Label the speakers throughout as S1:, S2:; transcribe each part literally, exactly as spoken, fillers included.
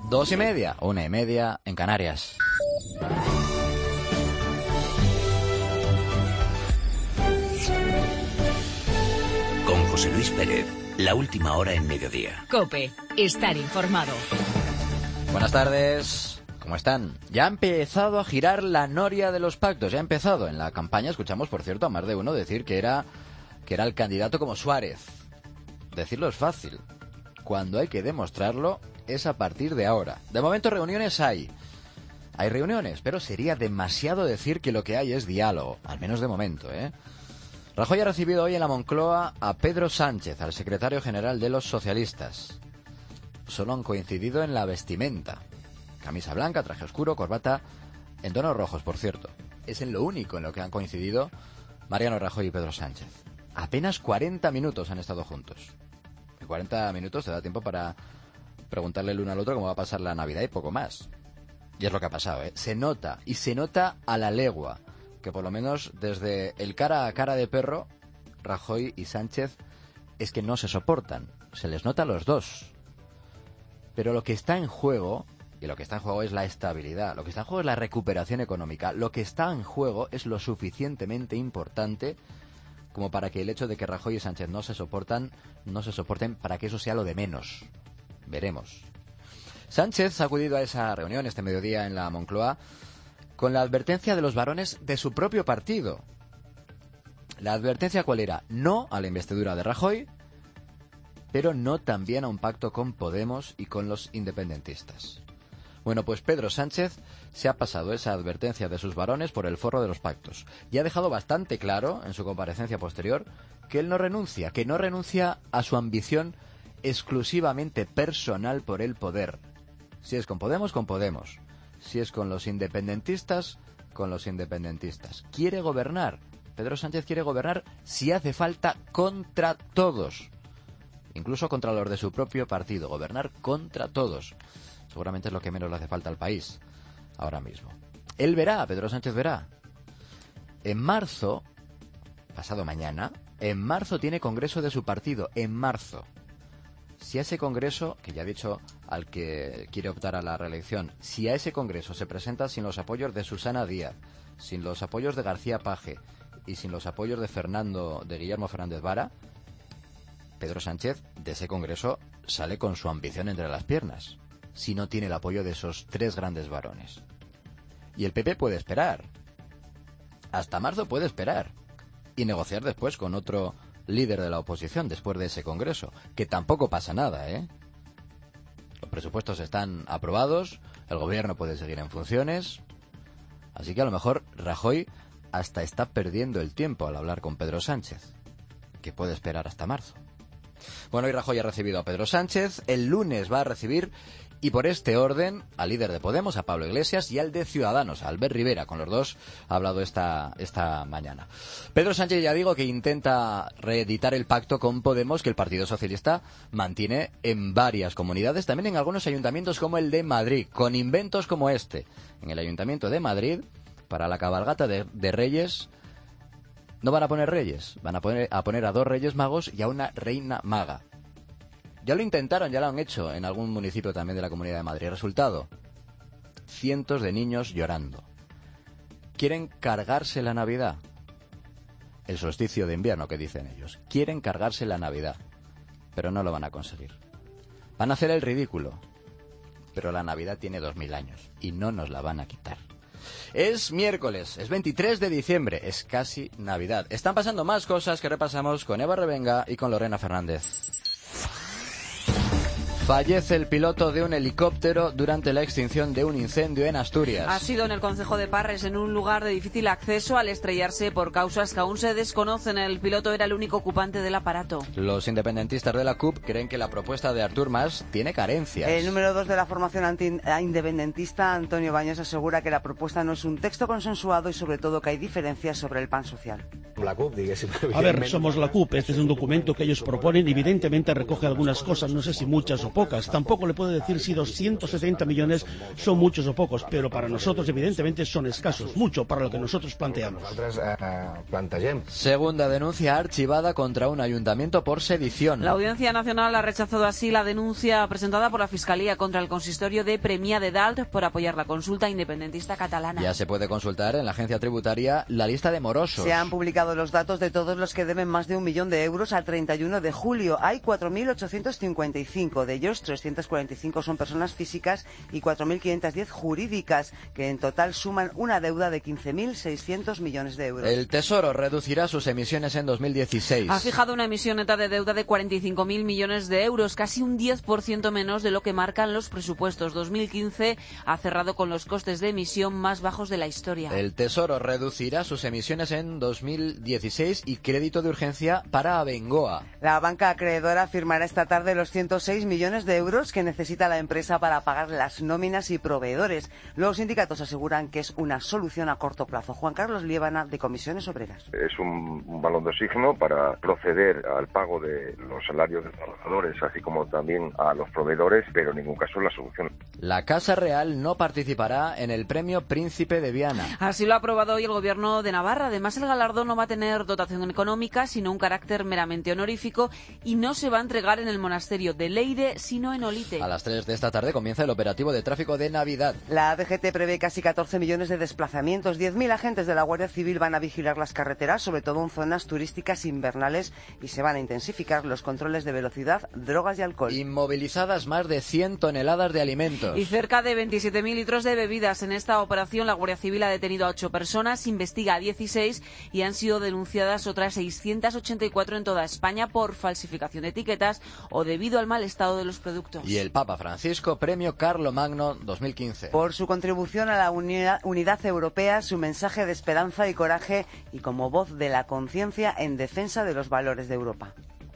S1: Dos y media, una y media en Canarias.
S2: Con José Luis Pérez, la última hora en mediodía.
S3: COPE, estar informado.
S1: Buenas tardes, ¿cómo están? Ya ha empezado a girar la noria de los pactos, ya ha empezado. En la campaña escuchamos, por cierto, a más de uno decir que era, que era el candidato como Suárez. Decirlo es fácil. Cuando hay que demostrarlo es a partir de ahora. De momento reuniones hay. Hay reuniones, pero sería demasiado decir que lo que hay es diálogo, al menos de momento, ¿eh? Rajoy ha recibido hoy en la Moncloa a Pedro Sánchez, al secretario general de los socialistas. Solo han coincidido en la vestimenta. Camisa blanca, traje oscuro, corbata, en tonos rojos, por cierto. Es en lo único en lo que han coincidido Mariano Rajoy y Pedro Sánchez. Apenas cuarenta minutos han estado juntos. En cuarenta minutos te da tiempo para preguntarle el uno al otro cómo va a pasar la Navidad y poco más. Y es lo que ha pasado, ¿eh? Se nota, y se nota a la legua, que por lo menos desde el cara a cara de perro, Rajoy y Sánchez es que no se soportan. Se les nota a los dos. Pero lo que está en juego, y lo que está en juego es la estabilidad, lo que está en juego es la recuperación económica, lo que está en juego es lo suficientemente importante como para que el hecho de que Rajoy y Sánchez no se soportan, no se soporten para que eso sea lo de menos. Veremos. Sánchez ha acudido a esa reunión este mediodía en la Moncloa con la advertencia de los varones de su propio partido. ¿La advertencia cuál era? No a la investidura de Rajoy, pero no también a un pacto con Podemos y con los independentistas. Bueno, pues Pedro Sánchez se ha pasado esa advertencia de sus varones por el forro de los pactos y ha dejado bastante claro en su comparecencia posterior que él no renuncia, que no renuncia a su ambición exclusivamente personal por el poder. Si es con Podemos, con Podemos. Si es con los independentistas, con los independentistas. Quiere gobernar. Pedro Sánchez quiere gobernar si hace falta contra todos. Incluso contra los de su propio partido. Gobernar contra todos. Seguramente es lo que menos le hace falta al país ahora mismo. Él verá, Pedro Sánchez verá. En marzo, pasado mañana, en marzo tiene congreso de su partido. En marzo. Si a ese congreso, que ya ha dicho al que quiere optar a la reelección, si a ese congreso se presenta sin los apoyos de Susana Díaz, sin los apoyos de García Paje y sin los apoyos de Fernando, de Guillermo Fernández Vara, Pedro Sánchez de ese congreso sale con su ambición entre las piernas, si no tiene el apoyo de esos tres grandes varones. Y el P P puede esperar. Hasta marzo puede esperar. Y negociar después con otro líder de la oposición después de ese congreso, que tampoco pasa nada, ¿eh? Los presupuestos están aprobados, el gobierno puede seguir en funciones, así que a lo mejor Rajoy hasta está perdiendo el tiempo al hablar con Pedro Sánchez, que puede esperar hasta marzo. Bueno, hoy Rajoy ha recibido a Pedro Sánchez, el lunes va a recibir, y por este orden, al líder de Podemos, a Pablo Iglesias, y al de Ciudadanos, a Albert Rivera. Con los dos ha hablado esta, esta mañana. Pedro Sánchez, ya digo, que intenta reeditar el pacto con Podemos que el Partido Socialista mantiene en varias comunidades, también en algunos ayuntamientos como el de Madrid, con inventos como este. En el Ayuntamiento de Madrid, para la cabalgata de, de Reyes, no van a poner reyes, van a poner, a poner a dos reyes magos y a una reina maga. Ya lo intentaron, ya lo han hecho en algún municipio también de la Comunidad de Madrid. Resultado, cientos de niños llorando. ¿Quieren cargarse la Navidad? El solsticio de invierno, que dicen ellos. Quieren cargarse la Navidad, pero no lo van a conseguir. Van a hacer el ridículo, pero la Navidad tiene dos mil años y no nos la van a quitar. Es miércoles, es veintitrés de diciembre, es casi Navidad. Están pasando más cosas que repasamos con Eva Revenga y con Lorena Fernández. Fallece el piloto de un helicóptero durante la extinción de un incendio en Asturias.
S4: Ha sido en el concejo de Parres, en un lugar de difícil acceso, al estrellarse por causas que aún se desconocen. El piloto era el único ocupante del aparato.
S1: Los independentistas de la C U P creen que la propuesta de Artur Mas tiene carencias.
S5: El número dos de la formación anti-independentista, Antonio Baños, asegura que la propuesta no es un texto consensuado y sobre todo que hay diferencias sobre el plan social.
S6: La C U P,
S7: A ver, somos la C U P. Este es un documento que ellos proponen. Evidentemente recoge algunas cosas, no sé si muchas o pocas. Tampoco le puedo decir si doscientos setenta millones son muchos o pocos, pero para nosotros evidentemente son escasos, mucho para lo que nosotros planteamos.
S1: Segunda denuncia archivada contra un ayuntamiento por sedición.
S4: La Audiencia Nacional ha rechazado así la denuncia presentada por la Fiscalía contra el consistorio de Premià de Dalt por apoyar la consulta independentista catalana.
S1: Ya se puede consultar en la agencia tributaria la lista de morosos.
S5: Se han publicado los datos de todos los que deben más de un millón de euros al treinta y uno de julio. Hay cuatro mil ochocientos cincuenta y cinco. De ellos, trescientos cuarenta y cinco son personas físicas y cuatro mil quinientos diez jurídicas, que en total suman una deuda de quince mil seiscientos millones de euros.
S1: El Tesoro reducirá sus emisiones en dos mil dieciséis.
S4: Ha fijado una emisión neta de deuda de cuarenta y cinco mil millones de euros, casi un diez por ciento menos de lo que marcan los presupuestos. dos mil quince ha cerrado con los costes de emisión más bajos de la historia.
S1: El Tesoro reducirá sus emisiones en dos mil dieciséis y crédito de urgencia para Abengoa.
S5: La banca acreedora firmará esta tarde los ciento seis millones de euros que necesita la empresa para pagar las nóminas y proveedores. Los sindicatos aseguran que es una solución a corto plazo. Juan Carlos Liébana, de Comisiones Obreras.
S8: Es un, un balón de oxígeno para proceder al pago de los salarios de trabajadores, así como también a los proveedores, pero en ningún caso es la solución.
S1: La Casa Real no participará en el premio Príncipe de Viana.
S4: Así lo ha aprobado hoy el Gobierno de Navarra. Además, el galardón no va a tener dotación económica, sino un carácter meramente honorífico, y no se va a entregar en el monasterio de Leire, sino en Olite.
S1: A las tres de esta tarde comienza el operativo de tráfico de Navidad.
S5: La D G T prevé casi catorce millones de desplazamientos. diez mil agentes de la Guardia Civil van a vigilar las carreteras, sobre todo en zonas turísticas invernales, y se van a intensificar los controles de velocidad, drogas y alcohol.
S1: Inmovilizadas más de cien toneladas de alimentos.
S4: Y cerca de veintisiete mil litros de bebidas. En esta operación la Guardia Civil ha detenido a ocho personas, investiga a dieciséis y han sido denunciadas otras seiscientas ochenta y cuatro en toda España por falsificación de etiquetas o debido al mal estado de los productos.
S1: Y el Papa Francisco, premio Carlomagno dos mil quince.
S5: Por su contribución a la unidad, unidad europea, su mensaje de esperanza y coraje, y como voz de la conciencia en defensa de los valores de Europa.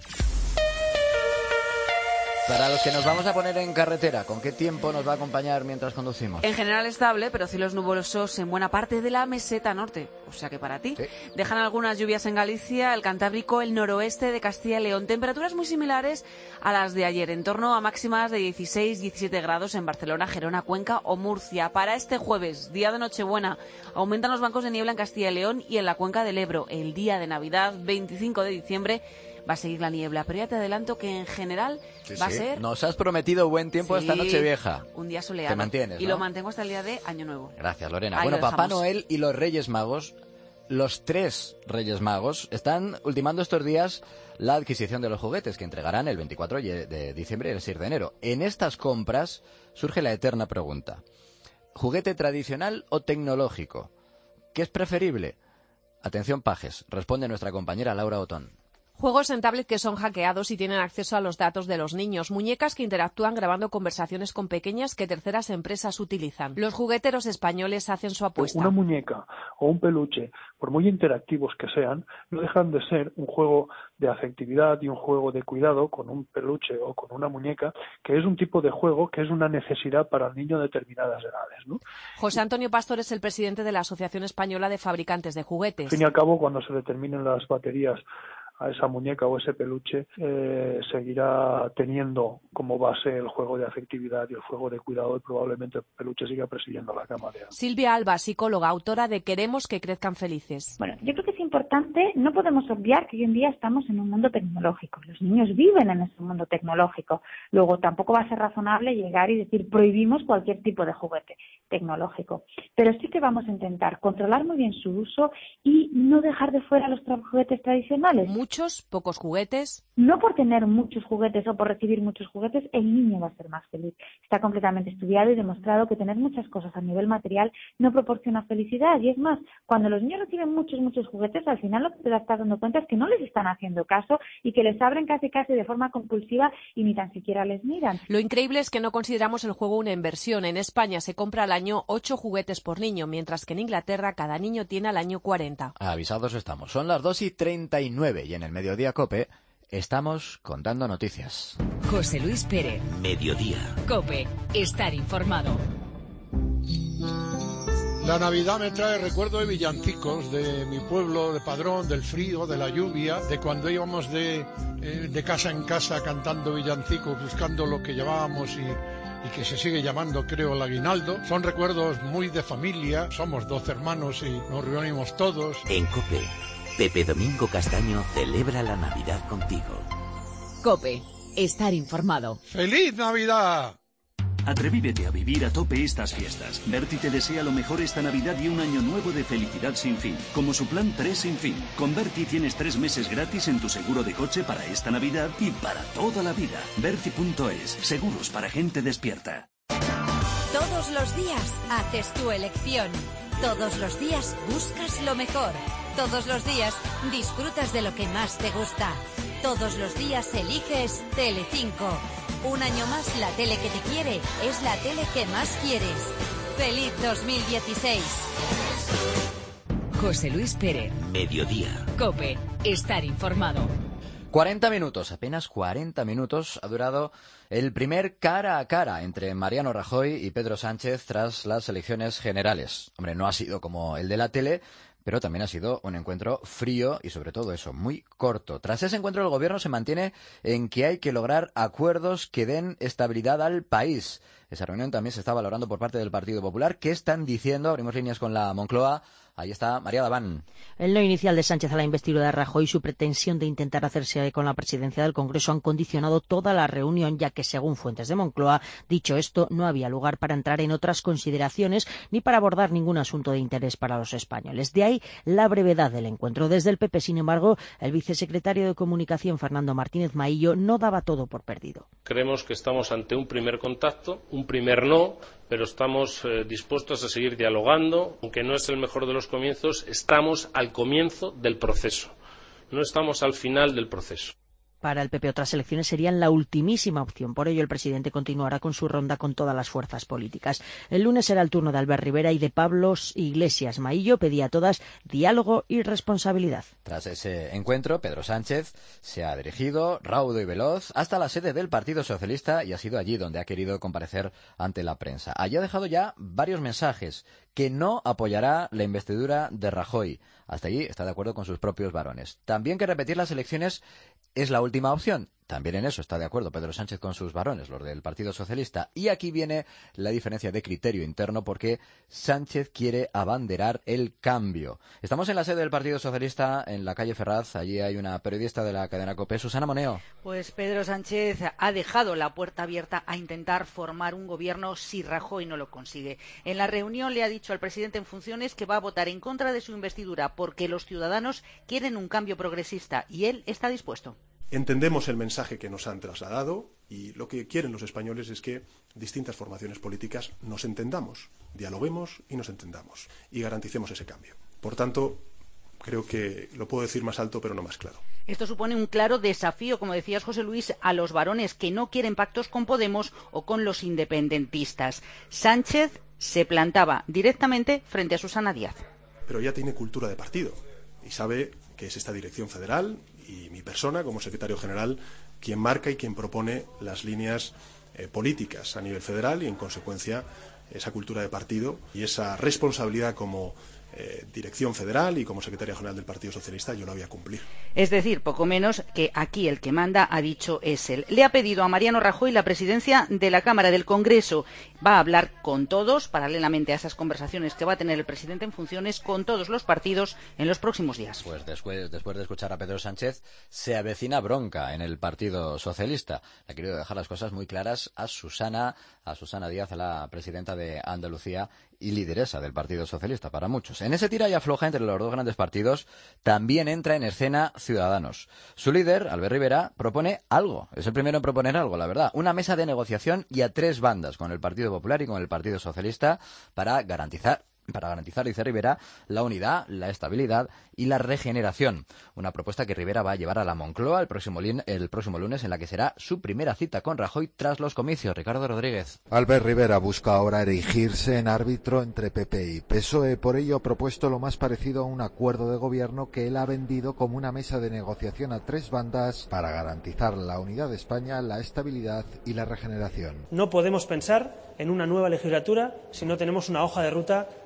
S1: Para los que nos vamos a poner en carretera, ¿con qué tiempo nos va a acompañar mientras conducimos?
S4: En general estable, pero cielos nubosos en buena parte de la meseta norte. O sea que para ti.
S1: Sí.
S4: Dejan algunas lluvias en Galicia, el Cantábrico, el noroeste de Castilla y León. Temperaturas muy similares a las de ayer, en torno a máximas de dieciséis diecisiete grados en Barcelona, Gerona, Cuenca o Murcia. Para este jueves, día de Nochebuena, aumentan los bancos de niebla en Castilla y León y en la Cuenca del Ebro. El día de Navidad, veinticinco de diciembre, va a seguir la niebla, pero ya te adelanto que en general
S1: Sí,
S4: va
S1: sí.
S4: a ser...
S1: Nos has prometido buen tiempo
S4: Sí,
S1: esta Nochevieja.
S4: un día soleado.
S1: Te mantienes,
S4: Y
S1: ¿no?
S4: lo mantengo hasta el día de Año Nuevo.
S1: Gracias, Lorena.
S4: Ahí
S1: Bueno,
S4: lo
S1: Papá
S4: dejamos.
S1: Noel y los Reyes Magos, los tres Reyes Magos, están ultimando estos días la adquisición de los juguetes que entregarán el veinticuatro de diciembre y el seis de enero. En estas compras surge la eterna pregunta: ¿juguete tradicional o tecnológico? ¿Qué es preferible? Atención, pajes, responde nuestra compañera Laura Otón.
S9: Juegos en tablet que son hackeados y tienen acceso a los datos de los niños. Muñecas que interactúan grabando conversaciones con pequeñas que terceras empresas utilizan. Los jugueteros españoles hacen su apuesta.
S10: Una muñeca o un peluche, por muy interactivos que sean, no dejan de ser un juego de afectividad y un juego de cuidado con un peluche o con una muñeca, que es un tipo de juego que es una necesidad para el niño de determinadas edades, ¿no?
S9: José Antonio Pastor es el presidente de la Asociación Española de Fabricantes de Juguetes.
S10: Al fin y al cabo, cuando se determinen las baterías a esa muñeca o ese peluche, eh, seguirá teniendo como base el juego de afectividad y el juego de cuidado, y probablemente el peluche siga presidiendo la cama de antes.
S9: Silvia Alba, psicóloga, autora de Queremos que crezcan felices.
S11: Bueno, yo creo que es importante, no podemos obviar que hoy en día estamos en un mundo tecnológico. Los niños viven en ese mundo tecnológico. Luego, tampoco va a ser razonable llegar y decir prohibimos cualquier tipo de juguete tecnológico. Pero sí que vamos a intentar controlar muy bien su uso y no dejar de fuera los tra- juguetes tradicionales.
S9: Muchos, pocos juguetes.
S11: No por tener muchos juguetes o por recibir muchos juguetes, el niño va a ser más feliz. Está completamente estudiado y demostrado que tener muchas cosas a nivel material no proporciona felicidad. Y es más, cuando los niños reciben muchos, muchos juguetes, al final lo que te estás dando cuenta es que no les están haciendo caso y que les abren casi casi de forma compulsiva y ni tan siquiera les miran.
S9: Lo increíble es que no consideramos el juego una inversión. En España se compra al año ocho juguetes por niño, mientras que en Inglaterra cada niño tiene al año cuarenta.
S1: Avisados estamos. Son las dos y treinta y nueve y en el Mediodía COPE estamos contando noticias.
S3: José Luis Pérez.
S2: Mediodía.
S3: COPE. Estar informado.
S6: La Navidad me trae recuerdo de villancicos, de mi pueblo, de Padrón, del frío, de la lluvia, de cuando íbamos de, eh, de casa en casa cantando villancicos, buscando lo que llevábamos y, y que se sigue llamando, creo, el aguinaldo. Son recuerdos muy de familia, somos doce hermanos y nos reunimos todos.
S2: En COPE, Pepe Domingo Castaño celebra la Navidad contigo.
S3: COPE, estar informado.
S6: ¡Feliz Navidad!
S12: Atrevívete a vivir a tope estas fiestas. Berti te desea lo mejor esta Navidad y un año nuevo de felicidad sin fin, como su plan tres sin fin. Con Berti tienes tres meses gratis en tu seguro de coche para esta Navidad y para toda la vida. Berti punto es, seguros para gente despierta.
S13: Todos los días haces tu elección. Todos los días buscas lo mejor. Todos los días disfrutas de lo que más te gusta. Todos los días eliges Telecinco. Un año más la tele que te quiere es la tele que más quieres. ¡Feliz dos mil dieciséis!
S3: José Luis Pérez.
S2: Mediodía.
S3: COPE, estar informado.
S1: cuarenta minutos, apenas cuarenta minutos ha durado el primer cara a cara entre Mariano Rajoy y Pedro Sánchez tras las elecciones generales. Hombre, no ha sido como el de la tele, pero también ha sido un encuentro frío y, sobre todo eso, muy corto. Tras ese encuentro, el Gobierno se mantiene en que hay que lograr acuerdos que den estabilidad al país. Esa reunión también se está valorando por parte del Partido Popular. ¿Qué están diciendo? Abrimos líneas con la Moncloa. Ahí está María Daván.
S14: El no inicial de Sánchez a la investidura de Rajoy y su pretensión de intentar hacerse con la presidencia del Congreso han condicionado toda la reunión, ya que, según fuentes de Moncloa, dicho esto, no había lugar para entrar en otras consideraciones ni para abordar ningún asunto de interés para los españoles. De ahí la brevedad del encuentro. Desde el P P, sin embargo, el vicesecretario de Comunicación, Fernando Martínez Maillo, no daba todo por perdido.
S15: Creemos que estamos ante un primer contacto, un primer no, pero estamos eh, dispuestos a seguir dialogando. Aunque no es el mejor de los comienzos, estamos al comienzo del proceso, no estamos al final del proceso.
S14: Para el P P, otras elecciones serían la ultimísima opción. Por ello, el presidente continuará con su ronda con todas las fuerzas políticas. El lunes será el turno de Albert Rivera y de Pablo Iglesias. Maillo pedía a todas diálogo y responsabilidad.
S1: Tras ese encuentro, Pedro Sánchez se ha dirigido, raudo y veloz, hasta la sede del Partido Socialista y ha sido allí donde ha querido comparecer ante la prensa. Allí ha dejado ya varios mensajes: que no apoyará la investidura de Rajoy. Hasta allí está de acuerdo con sus propios varones. También que repetir las elecciones es la última opción. También en eso está de acuerdo Pedro Sánchez con sus varones, los del Partido Socialista. Y aquí viene la diferencia de criterio interno, porque Sánchez quiere abanderar el cambio. Estamos en la sede del Partido Socialista, en la calle Ferraz. Allí hay una periodista de la cadena COPE, Susana Moneo.
S16: Pues Pedro Sánchez ha dejado la puerta abierta a intentar formar un gobierno si Rajoy no lo consigue. En la reunión le ha dicho al presidente en funciones que va a votar en contra de su investidura porque los ciudadanos quieren un cambio progresista y él está dispuesto.
S17: Entendemos el mensaje que nos han trasladado y lo que quieren los españoles es que distintas formaciones políticas nos entendamos, dialoguemos y nos entendamos y garanticemos ese cambio. Por tanto, creo que lo puedo decir más alto pero no más claro.
S16: Esto supone un claro desafío, como decías, José Luis, a los varones que no quieren pactos con Podemos o con los independentistas. Sánchez se plantaba directamente frente a Susana Díaz.
S17: Pero ya tiene cultura de partido y sabe que es esta dirección federal y mi persona como secretario general quien marca y quien propone las líneas eh, políticas a nivel federal y en consecuencia esa cultura de partido y esa responsabilidad como eh, dirección federal y como secretario general del Partido Socialista yo la voy a cumplir.
S16: Es decir, poco menos que aquí el que manda ha dicho es él. Le ha pedido a Mariano Rajoy la presidencia de la Cámara del Congreso. Va a hablar con todos, paralelamente a esas conversaciones que va a tener el presidente en funciones, con todos los partidos en los próximos días.
S1: Pues después, después de escuchar a Pedro Sánchez, se avecina bronca en el Partido Socialista. Ha querido dejar las cosas muy claras a Susana, a Susana Díaz, a la presidenta de Andalucía y lideresa del Partido Socialista para muchos. En ese tira y afloja entre los dos grandes partidos también entra en escena Ciudadanos. Su líder, Albert Rivera, propone algo. Es el primero en proponer algo, la verdad. Una mesa de negociación y a tres bandas, con el Partido Popular y con el Partido Socialista, para garantizar para garantizar, dice Rivera, la unidad, la estabilidad y la regeneración. Una propuesta que Rivera va a llevar a la Moncloa el próximo, el próximo lunes, en la que será su primera cita con Rajoy tras los comicios. Ricardo Rodríguez.
S18: Albert Rivera busca ahora erigirse en árbitro entre P P y P S O E. Por ello ha propuesto lo más parecido a un acuerdo de gobierno que él ha vendido como una mesa de negociación a tres bandas para garantizar la unidad de España, la estabilidad y la regeneración.
S19: No podemos pensar en una nueva legislatura si no tenemos una hoja de ruta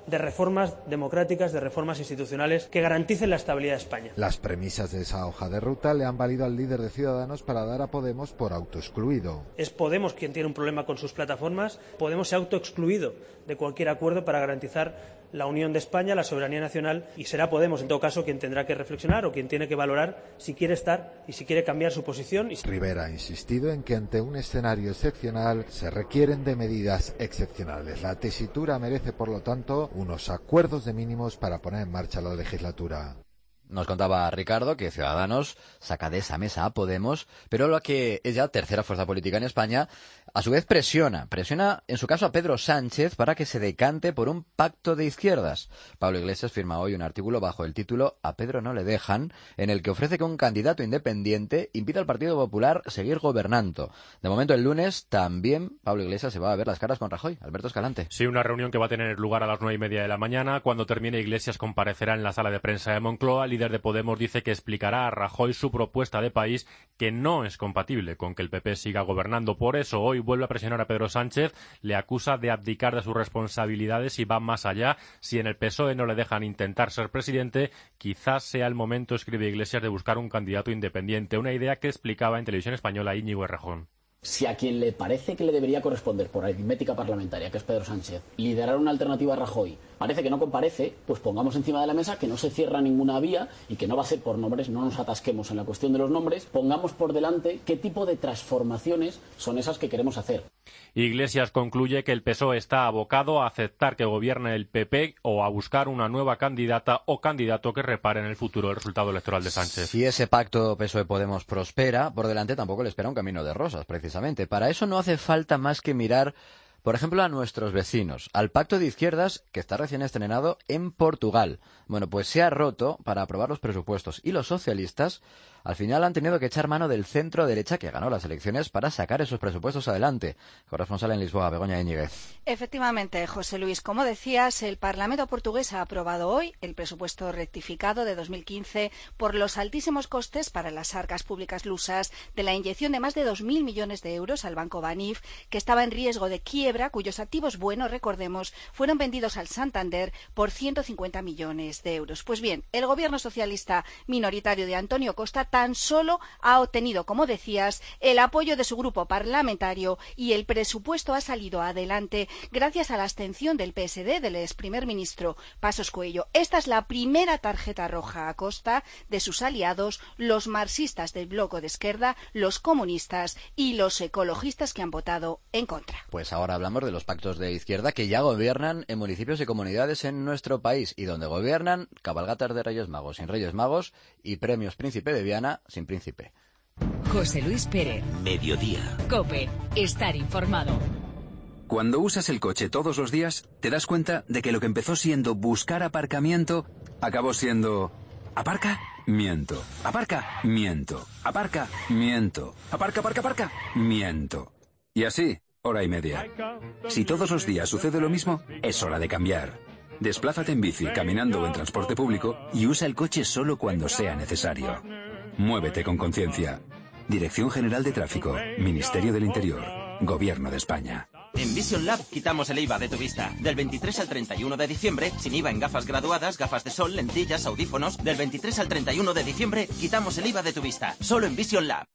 S19: de reformas democráticas, de reformas institucionales que garanticen la estabilidad de España.
S18: Las premisas de esa hoja de ruta le han valido al líder de Ciudadanos para dar a Podemos por autoexcluido.
S19: Es Podemos quien tiene un problema con sus plataformas. Podemos se ha autoexcluido de cualquier acuerdo para garantizar la unión de España, la soberanía nacional, y será Podemos, en todo caso, quien tendrá que reflexionar o quien tiene que valorar si quiere estar y si quiere cambiar su posición.
S18: Rivera ha insistido en que ante un escenario excepcional se requieren de medidas excepcionales. La tesitura merece, por lo tanto, unos acuerdos de mínimos para poner en marcha la legislatura.
S1: Nos contaba Ricardo que Ciudadanos saca de esa mesa a Podemos, pero lo que es ya tercera fuerza política en España, a su vez presiona, presiona en su caso a Pedro Sánchez para que se decante por un pacto de izquierdas. Pablo Iglesias firma hoy un artículo bajo el título "A Pedro no le dejan", en el que ofrece que un candidato independiente impida al Partido Popular seguir gobernando. De momento, el lunes también Pablo Iglesias se va a ver las caras con Rajoy. Alberto Escalante.
S20: Sí, una reunión que va a tener lugar a las nueve y media de la mañana. Cuando termine, Iglesias comparecerá en la sala de prensa de Moncloa. El líder de Podemos dice que explicará a Rajoy su propuesta de país, que no es compatible con que el P P siga gobernando. Por eso hoy vuelve a presionar a Pedro Sánchez, le acusa de abdicar de sus responsabilidades y va más allá. Si en el P S O E no le dejan intentar ser presidente, quizás sea el momento, escribe Iglesias, de buscar un candidato independiente. Una idea que explicaba en Televisión Española Íñigo Errejón.
S21: Si a quien le parece que le debería corresponder por aritmética parlamentaria, que es Pedro Sánchez, liderar una alternativa a Rajoy, parece que no comparece, pues pongamos encima de la mesa que no se cierra ninguna vía y que no va a ser por nombres, no nos atasquemos en la cuestión de los nombres, pongamos por delante qué tipo de transformaciones son esas que queremos hacer.
S20: Iglesias concluye que el P S O E está abocado a aceptar que gobierne el P P o a buscar una nueva candidata o candidato que repare en el futuro el resultado electoral de Sánchez.
S1: Si ese pacto P S O E-Podemos prospera, por delante tampoco le espera un camino de rosas, precisamente. Para eso no hace falta más que mirar, por ejemplo, a nuestros vecinos, al pacto de izquierdas que está recién estrenado en Portugal. Bueno, pues se ha roto para aprobar los presupuestos y los socialistas al final han tenido que echar mano del centro derecha que ganó las elecciones para sacar esos presupuestos adelante. Corresponsal en Lisboa, Begoña Íñiguez.
S22: Efectivamente, José Luis, como decías, el Parlamento portugués ha aprobado hoy el presupuesto rectificado de dos mil quince por los altísimos costes para las arcas públicas lusas de la inyección de más de dos mil millones de euros al Banco Banif, que estaba en riesgo de quiebra, cuyos activos buenos, recordemos, fueron vendidos al Santander por ciento cincuenta millones de euros. Pues bien, el gobierno socialista minoritario de Antonio Costa tan solo ha obtenido, como decías, el apoyo de su grupo parlamentario y el presupuesto ha salido adelante gracias a la abstención del P S D del ex primer ministro Passos Coelho. Esta es la primera tarjeta roja a Costa de sus aliados, los marxistas del bloque de izquierda, los comunistas y los ecologistas que han votado en contra.
S1: Pues ahora hablamos de los pactos de izquierda que ya gobiernan en municipios y comunidades en nuestro país y donde gobiernan cabalgatas de Reyes Magos sin Reyes Magos y premios Príncipe de Viana sin príncipe.
S3: José Luis Pérez.
S2: Mediodía.
S3: COPE. Estar informado.
S23: Cuando usas el coche todos los días, te das cuenta de que lo que empezó siendo buscar aparcamiento, acabó siendo... ¿Aparca? Miento. ¿Aparca? Miento. ¿Aparca? Miento. ¿Aparca, aparca, aparca? Miento. Y así, hora y media. Si todos los días sucede lo mismo, es hora de cambiar. Desplázate en bici, caminando o en transporte público y usa el coche solo cuando sea necesario. Muévete con conciencia. Dirección General de Tráfico, Ministerio del Interior, Gobierno de España.
S24: En Vision Lab quitamos el I V A de tu vista. Del veintitrés al treinta y uno de diciembre, sin I V A en gafas graduadas, gafas de sol, lentillas, audífonos. Del veintitrés al treinta y uno de diciembre, quitamos el I V A de tu vista. Solo en Vision Lab.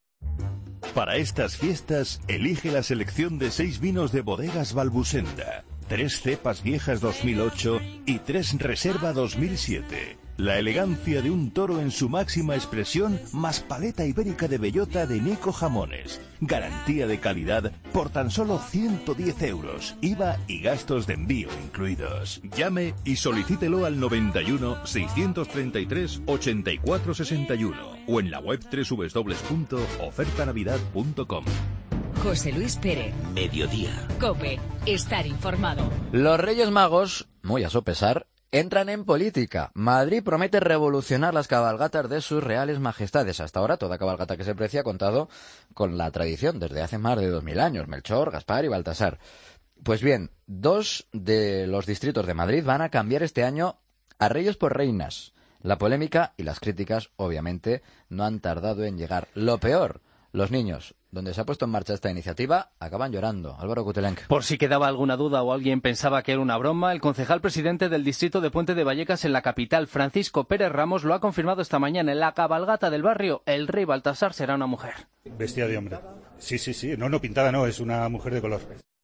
S25: Para estas fiestas, elige la selección de seis vinos de Bodegas Balbusenda. Tres cepas viejas dos mil ocho y tres reserva dos mil siete. La elegancia de un toro en su máxima expresión, más paleta ibérica de bellota de Nico Jamones. Garantía de calidad por tan solo ciento diez euros, I V A y gastos de envío incluidos. Llame y solicítelo al noventa y uno, seiscientos treinta y tres, ochenta y cuatro sesenta y uno o en la web doble u doble u doble u punto oferta navidad punto com.
S3: José Luis Pérez.
S2: Mediodía.
S3: COPE. Estar informado.
S1: Los Reyes Magos, muy a su pesar, entran en política. Madrid promete revolucionar las cabalgatas de sus reales majestades. Hasta ahora, toda cabalgata que se precia ha contado con la tradición desde hace más de dos mil años. Melchor, Gaspar y Baltasar. Pues bien, dos de los distritos de Madrid van a cambiar este año a reyes por reinas. La polémica y las críticas, obviamente, no han tardado en llegar. Lo peor, Los niños, donde se ha puesto en marcha esta iniciativa, acaban llorando. Álvaro Kutelenc.
S4: Por si quedaba alguna duda o alguien pensaba que era una broma, el concejal presidente del distrito de Puente de Vallecas en la capital, Francisco Pérez Ramos, lo ha confirmado esta mañana. En la cabalgata del barrio, el rey Baltasar será una mujer.
S5: Vestida de hombre. Sí, sí, sí. No, no, pintada no, es una mujer de color.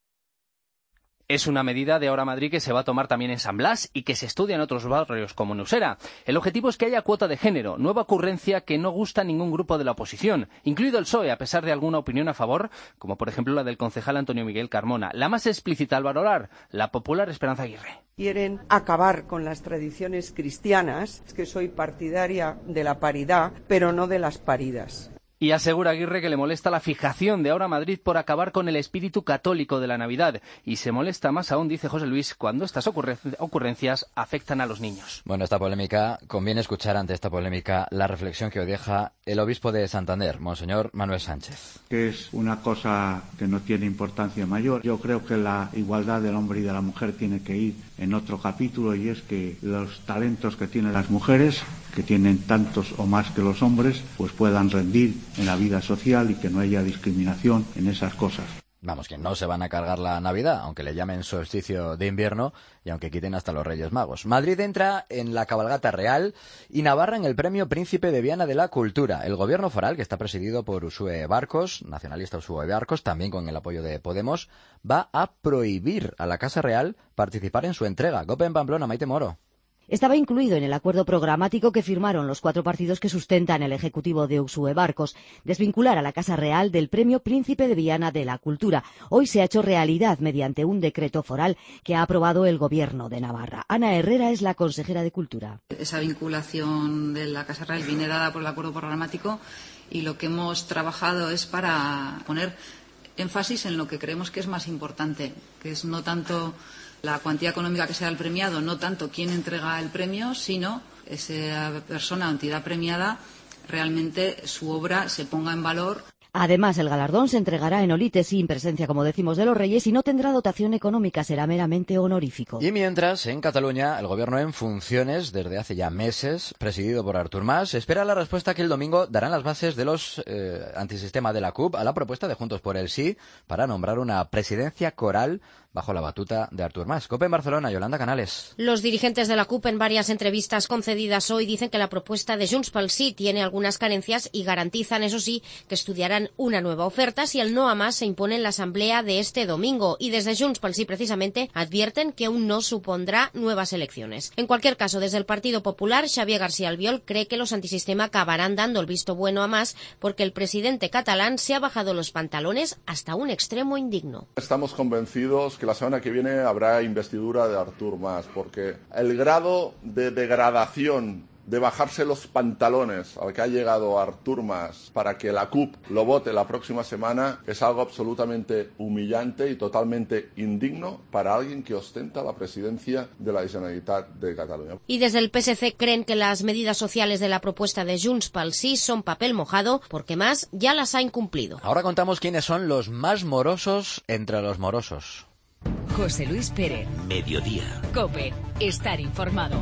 S4: Es una medida de Ahora Madrid que se va a tomar también en San Blas y que se estudia en otros barrios como en Usera. El objetivo es que haya cuota de género, nueva ocurrencia que no gusta a ningún grupo de la oposición, incluido el P S O E, a pesar de alguna opinión a favor, como por ejemplo la del concejal Antonio Miguel Carmona. La más explícita al valorar, la popular Esperanza Aguirre.
S7: Quieren acabar con las tradiciones cristianas, es que soy partidaria de la paridad, pero no de las paridas.
S4: Y asegura Aguirre que le molesta la fijación de Ahora Madrid por acabar con el espíritu católico de la Navidad. Y se molesta más aún, dice José Luis, cuando estas ocurrencias afectan a los niños.
S1: Bueno, esta polémica, conviene escuchar ante esta polémica la reflexión que hoy deja el obispo de Santander, Monseñor Manuel Sánchez.
S8: Que es una cosa que no tiene importancia mayor. Yo creo que la igualdad del hombre y de la mujer tiene que ir en otro capítulo, y es que los talentos que tienen las mujeres, que tienen tantos o más que los hombres, pues puedan rendir en la vida social y que no haya discriminación en esas cosas.
S1: Vamos, que no se van a cargar la Navidad, aunque le llamen solsticio de invierno y aunque quiten hasta los Reyes Magos. Madrid entra en la cabalgata real y Navarra en el premio Príncipe de Viana de la Cultura. El gobierno foral, que está presidido por Uxue Barcos, nacionalista Uxue Barcos, también con el apoyo de Podemos, va a prohibir a la Casa Real participar en su entrega. Cope en Pamplona, Maite Moro.
S10: Estaba incluido en el acuerdo programático que firmaron los cuatro partidos que sustentan el Ejecutivo de Uxue Barcos, desvincular a la Casa Real del Premio Príncipe de Viana de la Cultura. Hoy se ha hecho realidad mediante un decreto foral que ha aprobado el Gobierno de Navarra. Ana Herrera es la consejera de Cultura.
S26: Esa vinculación de la Casa Real viene dada por el acuerdo programático y lo que hemos trabajado es para poner énfasis en lo que creemos que es más importante, que es no tanto la cuantía económica que sea el premiado, no tanto quién entrega el premio, sino esa persona o entidad premiada, realmente su obra se ponga en valor.
S10: Además, el galardón se entregará en Olite sin presencia, como decimos, de los Reyes y no tendrá dotación económica, será meramente honorífico.
S1: Y mientras, en Cataluña, el gobierno en funciones, desde hace ya meses, presidido por Artur Mas, espera la respuesta que el domingo darán las bases de los eh, antisistema de la C U P a la propuesta de Juntos por el Sí para nombrar una presidencia coral bajo la batuta de Artur Mas. COPE en Barcelona, Yolanda Canales.
S27: Los dirigentes de la C U P en varias entrevistas concedidas hoy dicen que la propuesta de Junts pel Sí tiene algunas carencias y garantizan, eso sí, que estudiarán una nueva oferta si el no a Mas se impone en la asamblea de este domingo. Y desde Junts pel Sí, precisamente, advierten que un no supondrá nuevas elecciones. En cualquier caso, desde el Partido Popular, Xavier García Albiol cree que los antisistema acabarán dando el visto bueno a Mas porque el presidente catalán se ha bajado los pantalones hasta un extremo indigno.
S28: Estamos convencidos que la semana que viene habrá investidura de Artur Mas, porque el grado de degradación, de bajarse los pantalones al que ha llegado Artur Mas para que la C U P lo vote la próxima semana es algo absolutamente humillante y totalmente indigno para alguien que ostenta la presidencia de la Generalitat de Cataluña.
S27: Y desde el P S C creen que las medidas sociales de la propuesta de Junts pel Sí son papel mojado porque Mas ya las ha incumplido.
S1: Ahora contamos quiénes son los más morosos entre los morosos.
S3: José Luis Pérez.
S2: Mediodía.
S3: COPE. Estar informado.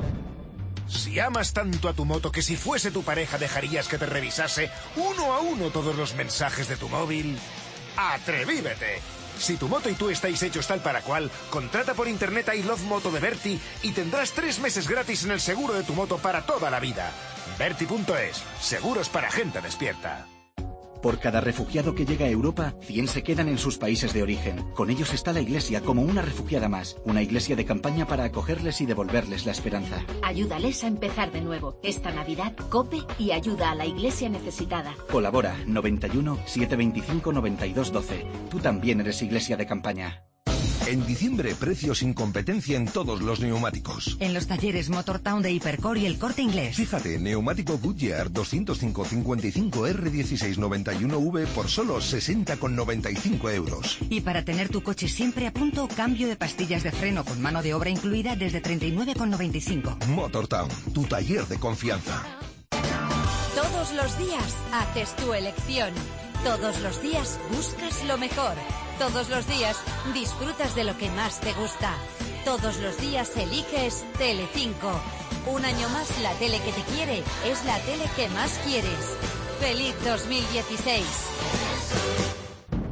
S29: Si amas tanto a tu moto que si fuese tu pareja dejarías que te revisase uno a uno todos los mensajes de tu móvil, ¡atrevívete! Si tu moto y tú estáis hechos tal para cual, contrata por internet I Love Moto de Berti y tendrás tres meses gratis en el seguro de tu moto para toda la vida. Berti punto es. Seguros para gente despierta.
S30: Por cada refugiado que llega a Europa, cien se quedan en sus países de origen. Con ellos está la Iglesia como una refugiada más, una iglesia de campaña para acogerles y devolverles la esperanza.
S31: Ayúdales a empezar de nuevo. Esta Navidad, COPE y ayuda a la Iglesia necesitada.
S30: Colabora noventa y uno, setecientos veinticinco, noventa y dos, doce. Tú también eres iglesia de campaña.
S25: En diciembre, precios sin competencia en todos los neumáticos.
S32: En los talleres Motortown de Hipercor y El Corte Inglés.
S25: Fíjate, neumático Goodyear doscientos cinco cincuenta y cinco R dieciséis noventa y uno V por solo sesenta con noventa y cinco euros.
S32: Y para tener tu coche siempre a punto, cambio de pastillas de freno con mano de obra incluida desde treinta y nueve con noventa y cinco.
S25: Motortown, tu taller de confianza.
S13: Todos los días haces tu elección. Todos los días buscas lo mejor. Todos los días disfrutas de lo que más te gusta. Todos los días eliges Telecinco. Un año más la tele que te quiere es la tele que más quieres. ¡Feliz dos mil dieciséis!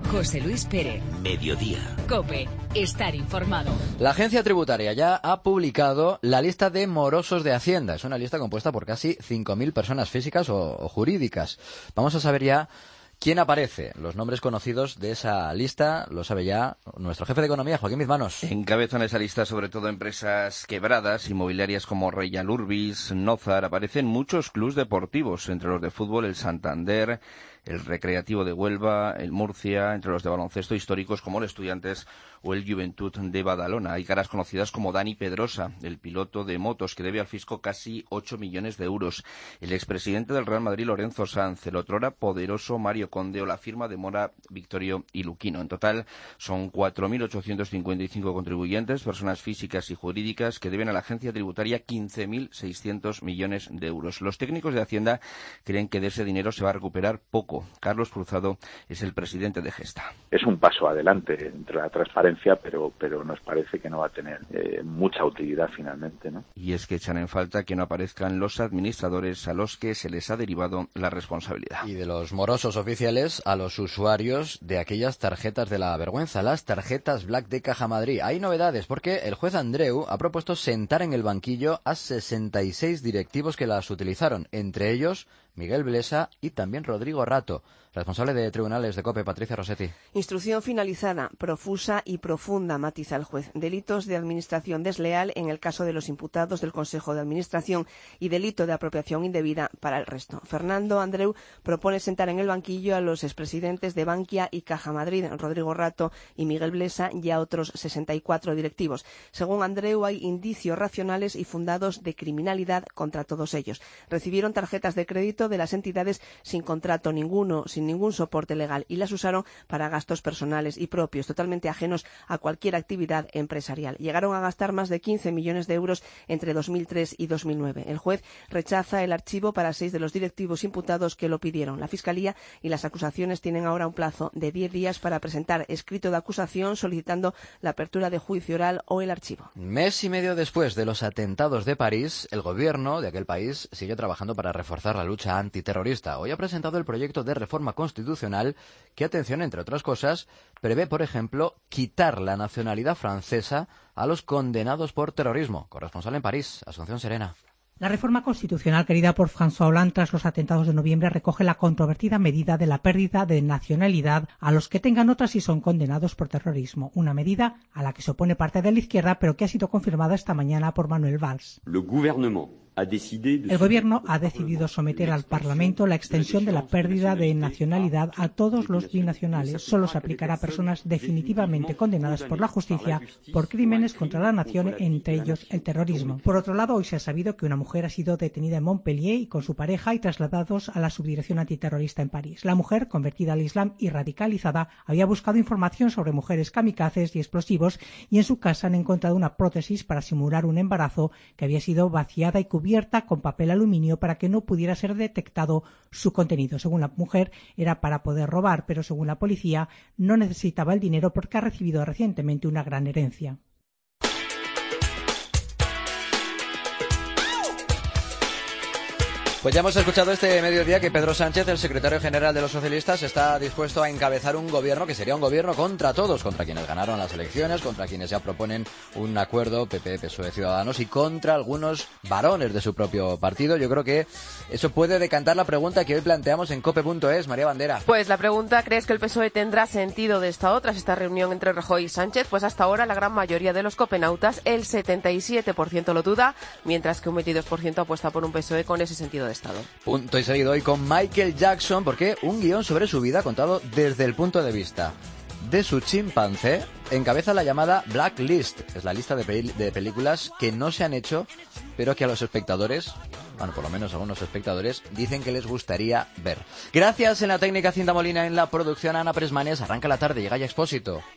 S3: José Luis Pérez.
S2: Mediodía.
S3: COPE. Estar informado.
S1: La agencia tributaria ya ha publicado la lista de morosos de Hacienda. Es una lista compuesta por casi cinco mil personas físicas o, o jurídicas. Vamos a saber ya quién aparece. Los nombres conocidos de esa lista lo sabe ya nuestro jefe de economía, Joaquín Bizmanos.
S6: Encabezan esa lista sobre todo empresas quebradas, inmobiliarias como Royal Urbis, Nozar. Aparecen muchos clubs deportivos, entre los de fútbol el Santander, el Recreativo de Huelva, el Murcia, entre los de baloncesto históricos como el Estudiantes o el Juventud de Badalona. Hay caras conocidas como Dani Pedrosa, el piloto de motos que debe al fisco casi ocho millones de euros, el expresidente del Real Madrid Lorenzo Sanz, el otrora poderoso Mario Conde o la firma de Mora, Victorio y Luquino. En total son cuatro mil ochocientos cincuenta y cinco contribuyentes, personas físicas y jurídicas que deben a la agencia tributaria quince mil seiscientos millones de euros. Los técnicos de Hacienda creen que de ese dinero se va a recuperar poco. Carlos Cruzado es el presidente de Gesta.
S9: Es un paso adelante entre la transparencia, pero pero nos parece que no va a tener eh, mucha utilidad finalmente, ¿no?
S6: Y es que echan en falta que no aparezcan los administradores a los que se les ha derivado la responsabilidad.
S1: Y de los morosos oficiales a los usuarios de aquellas tarjetas de la vergüenza, las tarjetas Black de Caja Madrid. Hay novedades porque el juez Andreu ha propuesto sentar en el banquillo a sesenta y seis directivos que las utilizaron, entre ellos Miguel Blesa y también Rodrigo Rato. Responsable de tribunales de COPE, Patricia Rossetti.
S11: Instrucción finalizada, profusa y profunda, matiza el juez. Delitos de administración desleal en el caso de los imputados del Consejo de Administración y delito de apropiación indebida para el resto. Fernando Andreu propone sentar en el banquillo a los expresidentes de Bankia y Caja Madrid, Rodrigo Rato y Miguel Blesa, y a otros sesenta y cuatro directivos. Según Andreu, hay indicios racionales y fundados de criminalidad contra todos ellos. Recibieron tarjetas de crédito de las entidades sin contrato ninguno, sin ningún soporte legal, y las usaron para gastos personales y propios, totalmente ajenos a cualquier actividad empresarial. Llegaron a gastar más de quince millones de euros entre dos mil tres y dos mil nueve. El juez rechaza el archivo para seis de los directivos imputados que lo pidieron. La Fiscalía y las acusaciones tienen ahora un plazo de diez días para presentar escrito de acusación solicitando la apertura de juicio oral o el archivo.
S1: Mes y medio después de los atentados de París, el gobierno de aquel país sigue trabajando para reforzar la lucha antiterrorista. Hoy ha presentado el proyecto de reforma constitucional que, atención, entre otras cosas, prevé, por ejemplo, quitar la nacionalidad francesa a los condenados por terrorismo. Corresponsal en París, Asunción Serena.
S12: La reforma constitucional querida por François Hollande tras los atentados de noviembre recoge la controvertida medida de la pérdida de nacionalidad a los que tengan otra si son condenados por terrorismo, una medida a la que se opone parte de la izquierda pero que ha sido confirmada esta mañana por Manuel Valls.
S14: Le gouvernement
S12: El Gobierno ha decidido someter al Parlamento la extensión de la pérdida de nacionalidad a todos los binacionales. Solo se aplicará a personas definitivamente condenadas por la justicia por crímenes contra la nación, entre ellos el terrorismo. Por otro lado, hoy se ha sabido que una mujer ha sido detenida en Montpellier y con su pareja y trasladados a la subdirección antiterrorista en París. La mujer, convertida al Islam y radicalizada, había buscado información sobre mujeres kamikazes y explosivos y en su casa han encontrado una prótesis para simular un embarazo que había sido vaciada y cubierta con papel aluminio para que no pudiera ser detectado su contenido. Según la mujer, era para poder robar, pero según la policía, no necesitaba el dinero porque ha recibido recientemente una gran herencia.
S1: Pues ya hemos escuchado este mediodía que Pedro Sánchez, el secretario general de los socialistas, está dispuesto a encabezar un gobierno que sería un gobierno contra todos, contra quienes ganaron las elecciones, contra quienes ya proponen un acuerdo, P P, P S O E, Ciudadanos, y contra algunos varones de su propio partido. Yo creo que eso puede decantar la pregunta que hoy planteamos en cope punto es. María Bandera.
S15: Pues la pregunta, ¿crees que el P S O E tendrá sentido de esta otra, esta reunión entre Rajoy y Sánchez? Pues hasta ahora la gran mayoría de los copenautas, el setenta y siete por ciento lo duda, mientras que un veintidós por ciento apuesta por un P S O E con ese sentido de Estado.
S1: Punto y seguido hoy con Michael Jackson, porque un guión sobre su vida contado desde el punto de vista de su chimpancé encabeza la llamada Blacklist. Es la lista de, pel- de películas que no se han hecho, pero que a los espectadores, bueno, por lo menos algunos espectadores, dicen que les gustaría ver. Gracias en la técnica Cinta Molina, en la producción Ana Presmanes. Arranca la tarde, llega ya Expósito.